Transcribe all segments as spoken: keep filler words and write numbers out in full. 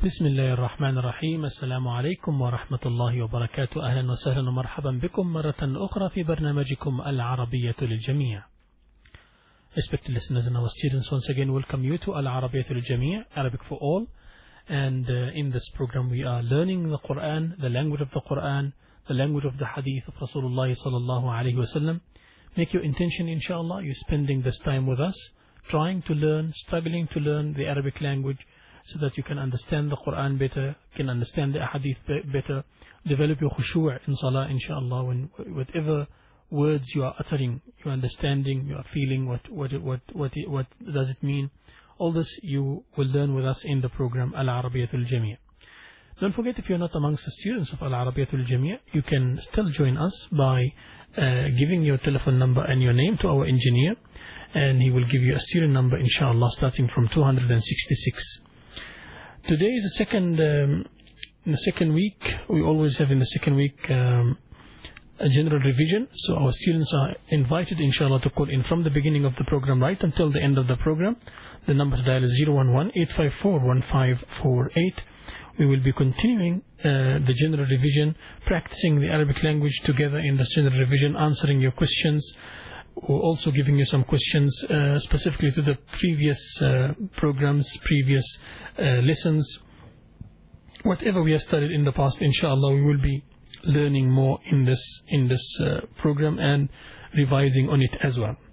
بسم الله الرحمن الرحيم. السلام عليكم ورحمة الله وبركاته. أهلا وسهلا ومرحبا بكم مرة أخرى في برنامجكم العربية للجميع. Respected listeners and our students, once again welcome you to Al-Arabiyyah Al-Jami', Arabic for all. And uh, in this program we are learning the Quran, the language of the Quran, the language of the Hadith of Rasulullah sallallahu alayhi wa sallam. Make your intention, inshallah, you're spending this time with us, trying to learn, struggling to learn the Arabic language, so that you can understand the Quran better, can understand the Hadith better, develop your khushu' in salah, inshallah, when whatever words you are uttering, you are understanding, you are feeling, what what what what what does it mean? All this you will learn with us in the program Al-Arabiyyah Al-Jami'. Don't forget, if you're not amongst the students of Al-Arabiyyah Al-Jami', you can still join us by uh, giving your telephone number and your name to our engineer, and he will give you a student number, inshallah, starting from two hundred sixty-six. Today is the second, um, in the second week. We always have in the second week um, a general revision. So our students are invited, inshallah, to call in from the beginning of the program right until the end of the program. The number to dial is zero one one, eight five four, one five four eight. We will be continuing uh, the general revision, practicing the Arabic language together in this general revision, answering your questions. We're also giving you some questions uh, specifically to the previous uh, programs, previous uh, lessons. Whatever we have studied in the past, inshallah, we will be learning more in this in this uh, program and revising on it as well.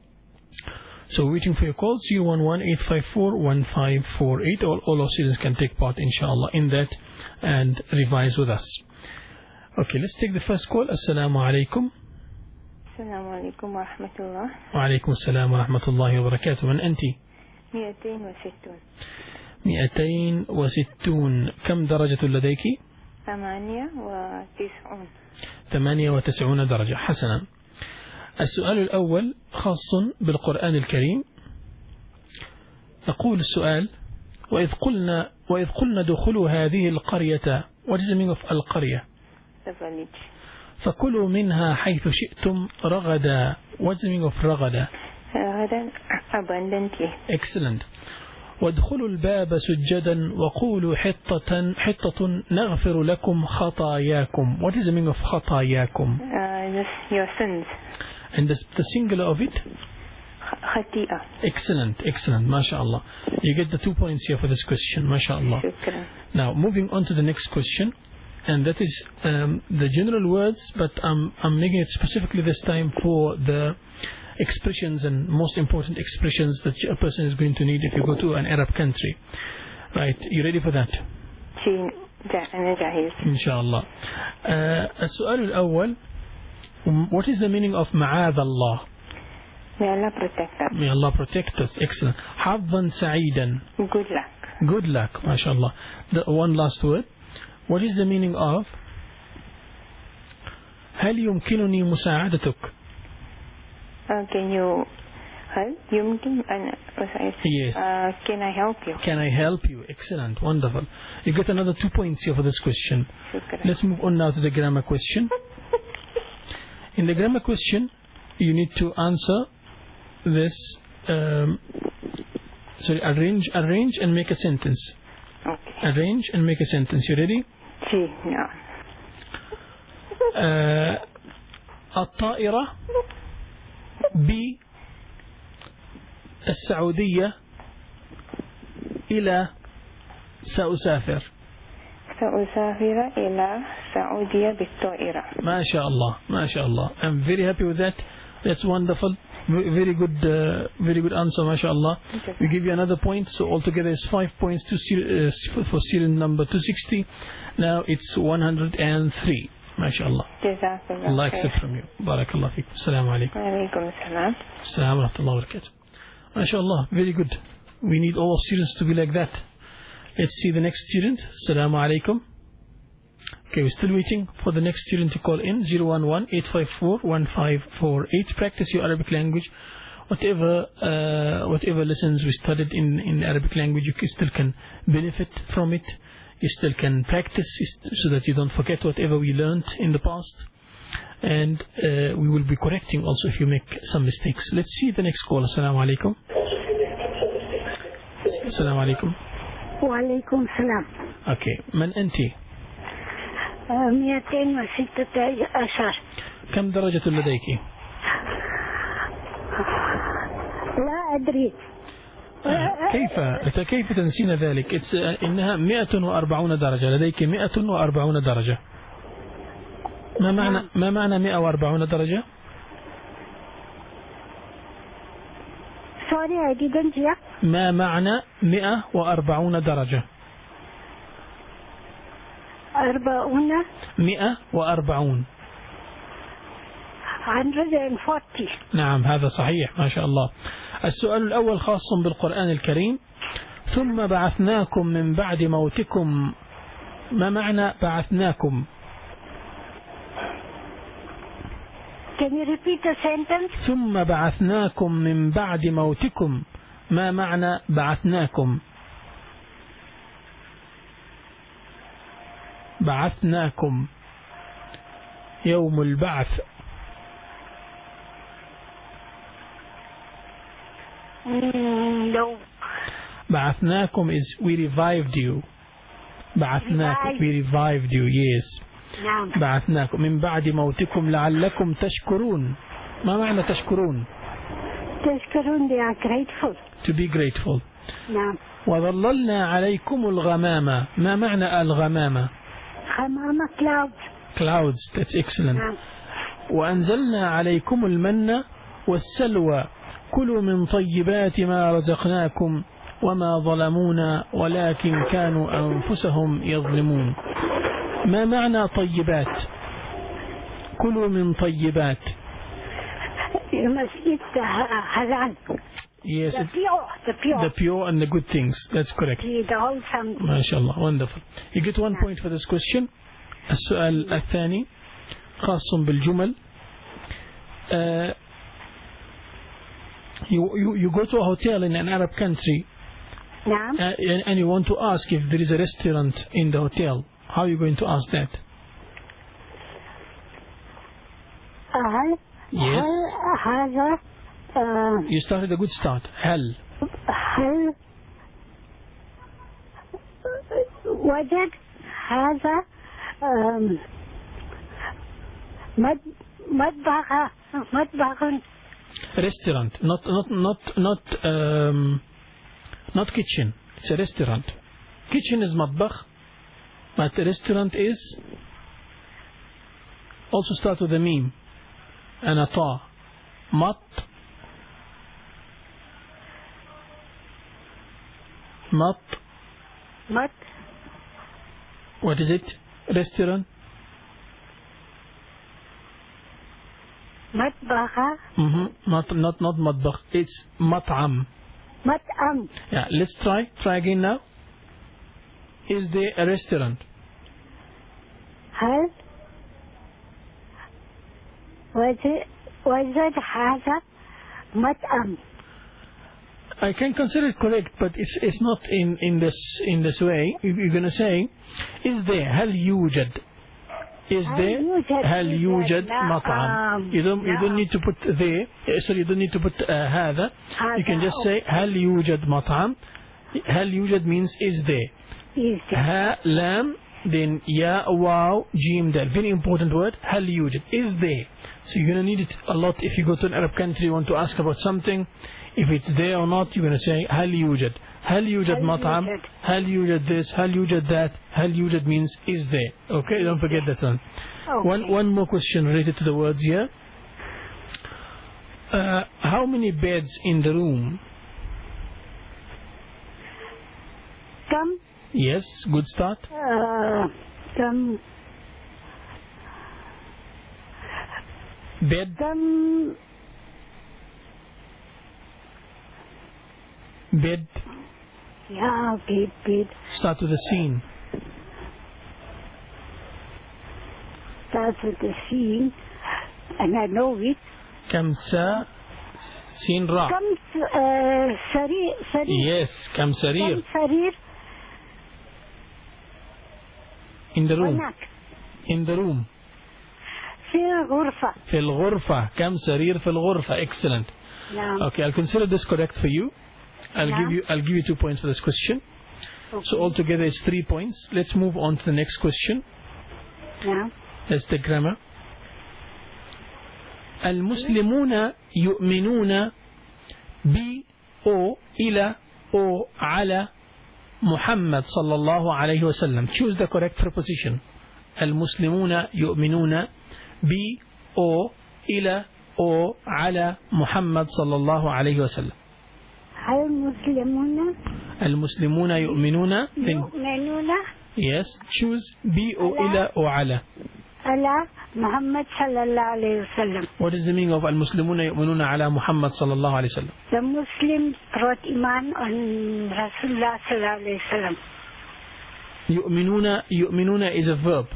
So waiting for your call, zero one one, eight five four, one five four eight. All, all our students can take part, inshallah, in that and revise with us. Okay, let's take the first call. Assalamu alaikum. السلام عليكم ورحمة الله. وعليكم السلام ورحمة الله وبركاته. من أنت؟ مئتين وستون. مئتين وستون. كم درجة لديك؟ ثمانية وتسعون. ثمانية وتسعون درجة. حسنا. السؤال الأول خاص بالقرآن الكريم. يقول السؤال: وإذ قلنا وإذ قلنا دخلوا هذه القرية. What is the meaning of القرية? The village. فكلوا منها حيث شئتم رغدا. What's the meaning of رغدا? رغدا abundantly. Excellent. وادخلوا الباب سجدا وقولوا حطة حطة نغفر لكم خطاياكم. What is the meaning of خطاياكم? Uh, your sins. And the, the singular of it? خطيئة. Excellent, excellent. MashaAllah. You get the two points here for this question. MashaAllah. شكرا. Now moving on to the next question. And that is um, the general words, but I'm, I'm making it specifically this time for the expressions and most important expressions that a person is going to need if you go to an Arab country. Right, you ready for that? أنا جاهز. Inshallah. Uh, السؤال الأول, what is the meaning of معاذ الله? May Allah protect us. May Allah protect us. Excellent. حظا سعيدا. Good luck. Good luck, mashallah. The one last word. What is the meaning of هل يمكنني مساعدتك? Uh, can you help? يمكن أن أساعد. Yes. Uh, can I help you? Can I help you? Excellent. Wonderful. You get another two points here for this question. شكرا. Let's move on now to the grammar question. In the grammar question, you need to answer this. Um, sorry, arrange, arrange and make a sentence. Okay. Arrange and make a sentence. You ready? جي نعم. uh, الطائرة بالسعودية إلى سأسافر. سأسافر إلى السعودية بالطائرة. ما شاء الله ما شاء الله. I'm very happy with that. That's wonderful. Very good, uh, very good answer, mashallah. We give you another point, so altogether it's five points to uh, for student number two sixty. Now it's one hundred three, mashallah. جزاكم Allah accept from you. Barakallah fikum. Assalamu alaikum. وعليكم السلام. Assalamu wa rahmatullahi wa barakatuh. Mashallah, very good. We need all students to be like that. Let's see the next student. Assalamu alaikum. Okay, we're still waiting for the next student to call in. zero one one, eight five four, one five four eight. Practice your Arabic language. Whatever uh, whatever lessons we studied in, in Arabic language, you still can benefit from it. You still can practice so that you don't forget whatever we learned in the past. And uh, we will be correcting also if you make some mistakes. Let's see the next call. Assalamu alaikum. Assalamu alaikum. وعليكم السلام. أوكي، من أنت؟ مئتين وستة عشر. كم درجة لديك؟ لا أدري. كيف كيف تنسين ذلك؟ إنها مئة وأربعون درجة، لديك مئة وأربعون درجة. ما معنى ما معنى مئة وأربعون درجة؟ Sorry, I didn't hear. ما معنى مئة وأربعون درجة؟ أربعون. مئة وأربعون. one hundred forty. نعم هذا صحيح ما شاء الله. السؤال الأول خاص بالقرآن الكريم. ثم بعثناكم من بعد موتكم. ما معنى بعثناكم؟ Can you repeat the sentence? ثم بعثناكم من بعد موتكم. ما معنى بعثناكم؟ بعثناكم يوم البعث. Mm, no. بعثناكم is we revived you. بعثناكم we revived you. Yes. نعم. بعثناكم من بعد موتكم لعلكم تشكرون. ما معنى تشكرون؟ تشكرون they are grateful. To be grateful. نعم. وظللنا عليكم الغمامة. ما معنى الغمامة؟ غمامة clouds. Clouds. That's excellent. نعم. وأنزلنا عليكم المن والسلوى كلوا من طيبات ما رزقناكم وما ظلمونا ولكن كانوا أنفسهم يظلمون. ما معنى طيبات؟ كلوا من طيبات. You must eat the halal. Yes, the pure, the pure. The pure and the good things. That's correct. The wholesome. ما شاء الله. Wonderful. You get one point for this question. السؤال الثاني خاص بالجمل. Uh, you, you, you go to a hotel in an Arab country. نعم. Uh, and you want to ask if there is a restaurant in the hotel. How are you going to ask that? هل Yes. هل هذا uh, You started a good start. هل هل وجد هذا um, مد مطبخ مطبخ restaurant, not not not not um, not kitchen. It's a restaurant. Kitchen is مطبخ, but the restaurant is also start with a meme and a ta. Mat mat. مط. What is it? Restaurant. مطبخ. Mm-hmm. Not not not مطبخ. It's مطعم. مطعم. Yeah. Let's try. Try again now. Is there a restaurant? هل وجد وجد هذا مطعم. I can consider it correct, but it's it's not in in this in this way. You're gonna say, is there هل يوجد? Is there هل يوجد مطعم? You don't you don't need to put there. Sorry, you don't need to put uh, هذا. You can just say هل يوجد مطعم. هل يوجد means is there. Is there. ها لام then ya wow jim dal. Very important word. هل يوجد is there. So you're gonna need it a lot if you go to an Arab country. You want to ask about something. If it's there or not, you're going to say هل يوجد. هل يوجد مطعم. هل يوجد this. هل يوجد that. هل يوجد means is there. Okay, don't forget that one. Okay. One one more question related to the words here. Uh, how many beds in the room? Come. Yes, good start. Uh, come. Bed. Come. Bed. Yeah, bed, bed. Start with the scene. Starts with the scene, and I know it. كم سا سين را. Come, uh, sarir, sarir. Yes, كم سرير. Come, sarir. In the room. هناك. In the room. في الغرفة. في الغرفة. كم سرير في الغرفة. Excellent. نعم. Okay, I'll consider this correct for you. I'll Yeah. give you I'll give you two points for this question. So altogether it's three points. Let's move on to the next question. نعم. That's the grammar. المسلمون يؤمنون ب أو إلى أو على محمد صلى الله عليه وسلم. Choose the correct preposition. المسلمون يؤمنون ب أو إلى أو على محمد صلى الله عليه وسلم. المسلمون المسلمون يؤمنون يؤمنون Yes, choose ب أو إلى أو على. على محمد صلى الله عليه وسلم. What is the meaning of المسلمون يؤمنون على محمد صلى الله عليه وسلم? The Muslims brought iman on Rasulullah صلى الله عليه وسلم. يؤمنون يؤمنون is a verb.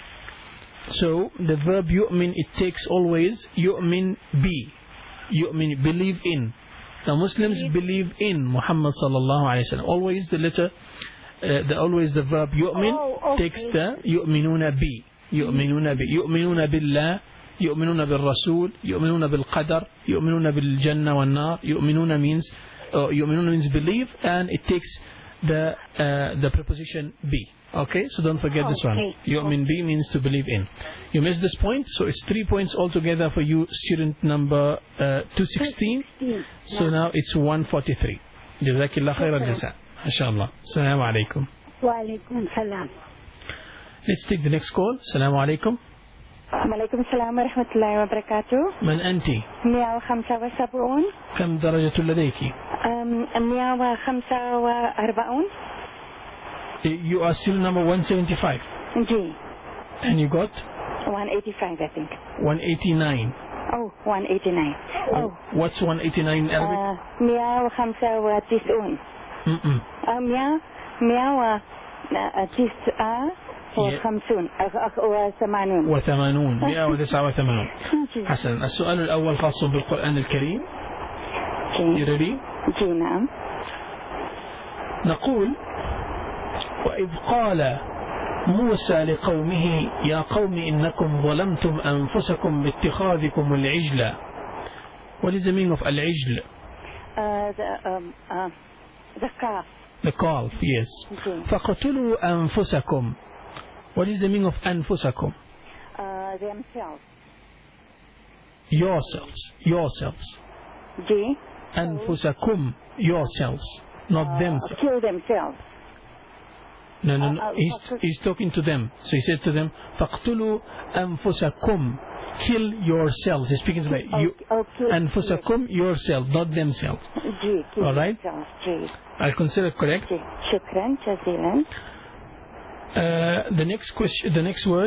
So the verb يؤمن, it takes always يؤمن be. يؤمن, believe in. The Muslims believe in Muhammad صلى الله عليه وسلم. Always the letter, uh, the always the verb يؤمن oh, okay. takes the يؤمنون be. يؤمنون به يؤمنون بالله يؤمنون بالرسول يؤمنون بالقدر يؤمنون بالجنة والنار. يؤمنون means uh, يؤمنون means believe, and it takes the uh, the preposition be. Okay, so don't forget this one. Okay. يؤمن be means to believe in. You missed this point, so it's three points altogether for you, student number uh, two sixteen. So now it's one forty-three. جزاك الله خير الجزاء. ما شاء الله. السلام عليكم. وعليكم السلام. Let's take the next call. السلام عليكم. وعليكم السلام ورحمة الله وبركاته. من أنت؟ مئة وخمسة وسبعون. كم درجة لديك؟ مئة وخمسة وأربعون. You are still number one seventy-five. جي. And you got? one eighty-five I think. one eighty-nine. Oh, one eighty-nine. Oh. What's one eighty-nine in Arabic? uh, مئة وخمسة وتسعون. Mm-mm. uh, مئة مئة وتسعة وخمسون وثمانون. وثمانون. مئة وتسعة وثمانون. حسنا. السؤال الأول خاص بالقرآن الكريم. You ready? جي نعم. نقول: وإذ قال موسى لقومه يا قوم إنكم ظلمتم أنفسكم باتخاذكم العجل. What is the meaning of العجل? Uh, the, um, uh, the calf. The calf, yes. Okay. فقتلوا أنفسكم. What is the meaning of أنفسكم? Uh, themselves. Yourselves. Yourselves. G. أنفسكم. Yourselves. Not Uh, themselves. kill themselves. No, no, no. Uh, uh, He's, فقط- he's talking to them. So he said to them, فقتلوا أنفسكم. Kill yourselves. He's speaking to them. You, Oh, oh, kill- أنفسكم, yourself, not themselves. G. Kill All right. themselves. G. I'll consider it correct. G. شكرا جزيلا. Uh, the next question, the next word.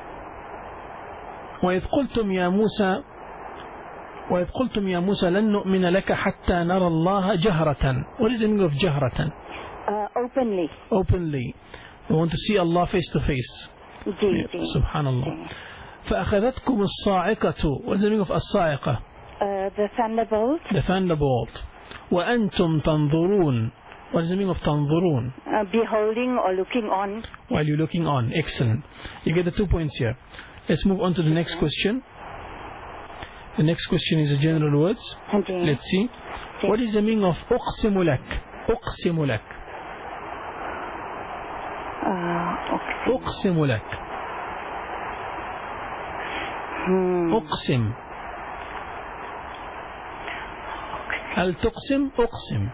وإذ قلتم يا موسى وإذ قلتم يا موسى لن نؤمن لك حتى نرى الله جهرة. What is the meaning of جهرة? Uh, openly. Openly. We want to see Allah face to face. G. Yeah, G. سبحان الله. فأخذتكم الصاعقة. What is the meaning of الصاعقة? Uh, the thunderbolt. The thunderbolt. وأنتم تنظرون. What is the meaning of تنظرون? Uh, beholding or looking on. While you're looking on. Excellent. You get the two points here. Let's move on to the next question. The next question is the general words. G. Let's see. What is the meaning of أقسم لك? أقسم لك. Uh, okay. أقسم لك. Hmm. أقسم. هل تقسم؟ أقسم.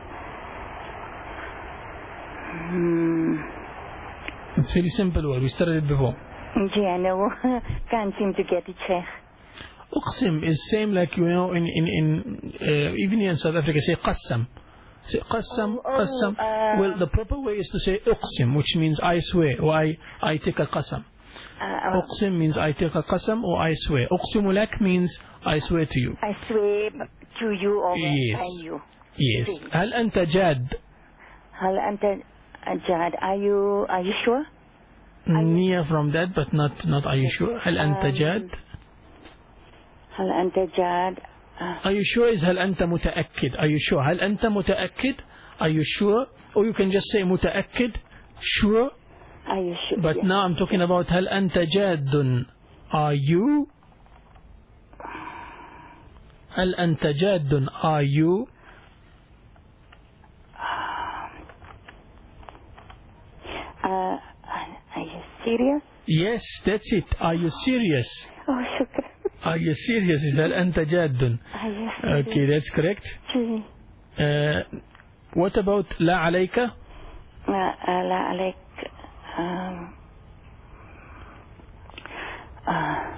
Hmm. It's very simple word. We started it before. G. I know. Can't seem to get it, Sheikh. أقسم is same like, you know, in in in uh, even here in South Africa say قسم. Say قسم, Oh, oh, قسم. uh, Well, the proper way is to say أقسم, which means I swear, or I I take a قسم. Uh, uh, أقسم means I take a قسم or I swear. أقسم لك means I swear to you. I swear to you or Yes. by you. Yes. هل أنت جاد? هل أنت جاد? Are you Are you sure? Near from that, but not not. Are you sure? هل أنت Um, جاد? هل أنت جاد? Uh, Are you sure is هل أنت متأكد? Are you sure? هل أنت متأكد? Are you sure? Or you can just say متأكد, sure. Are you sure? But Yes. now I'm talking about هل أنت جاد? Are you? هل أنت جاد? Are you? serious? Yes, that's it. Are you serious? Oh, shukran. Are you serious? هل أنت جاد? Ah, yes. Okay, that's correct. جي. Uh, what about لا عليك? لا لا عليك. Um, uh,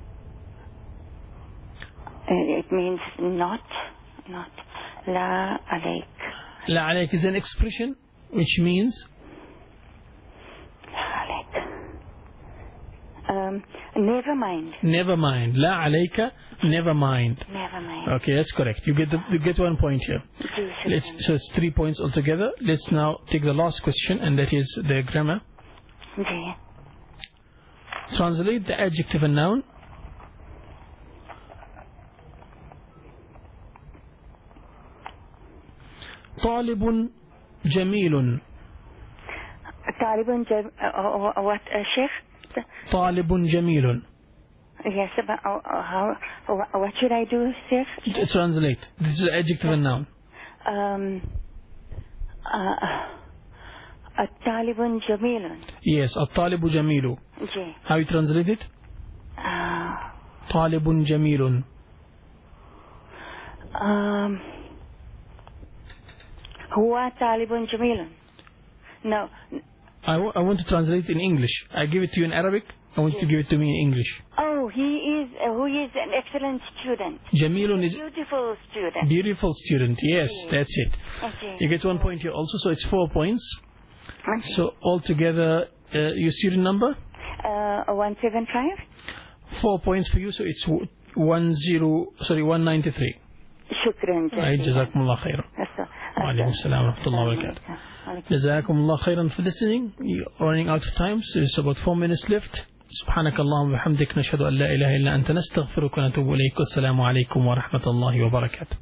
it means not, not. لا عليك. لا عليك is an expression which means لا عليك. Um, never mind. never mind. لا عليك, never mind. Never mind. Okay, that's correct. You get the, you get one point here. جي Let's, شكرا. so it's three points altogether. Let's now take the last question, and that is the grammar. جي. Translate the adjective and noun. طالب جميل. طالب جم... uh, uh, what uh, Sheikh? طالب جميل. Yes, but uh, uh, how, uh, what should I do, Sheikh? Translate. This is adjective and noun. Um, uh, طالب جميل. Yes, الطالب جميل. جي. How you translate it? Uh, طالب جميل. um, هو طالب جميل. No. I, w- I want to translate it in English. I give it to you in Arabic. I want you to give it to me in English. Oh, he is. Uh, who is an excellent student. Jamilun is Beautiful student. beautiful student. Yes, that's it. Okay. You get one point here also, so it's four points. Okay. So altogether, uh, your student number? Uh, one seven five. Four points for you, so it's w- one zero. Sorry, one ninety three. شكرا Right, جزيلا. جزاكم الله خيرا. وعليكم السلام ورحمة الله وبركاته. جزاكم الله خيرا for listening. You're running out of time, so it's about four minutes left. سبحانك اللهم وبحمدك نشهد أن لا إله إلا أنت نستغفرك ونتوب إليك. والسلام عليكم ورحمة الله وبركاته.